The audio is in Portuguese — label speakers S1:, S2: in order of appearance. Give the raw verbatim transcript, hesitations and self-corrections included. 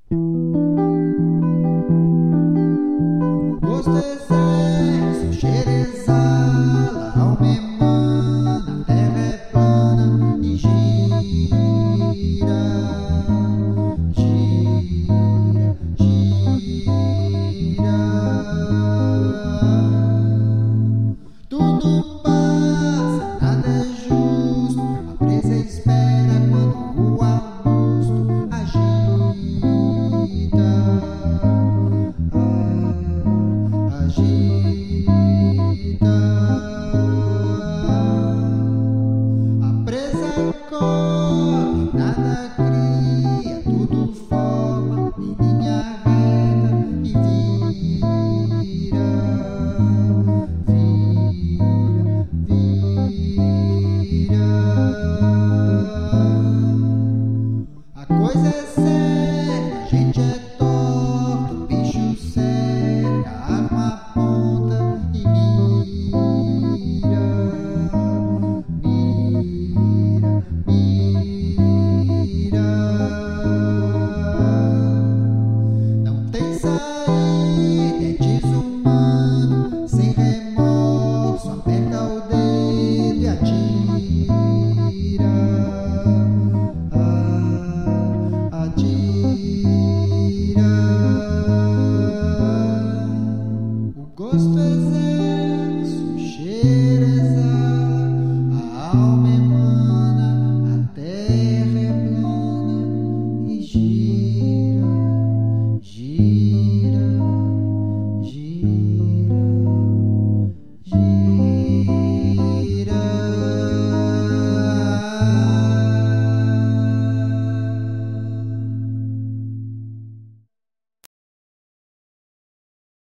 S1: O gosto exerce, o cheiro exala, a alma emana, a terra é plana e gira, gira, gira. Tudo passa, nada é justo, a presa espera quando o arbusto agita, ah, agita. A presa corre, nada cria, tudo forma em linha reta e vira, vira, vira. A coisa é séria, a gente é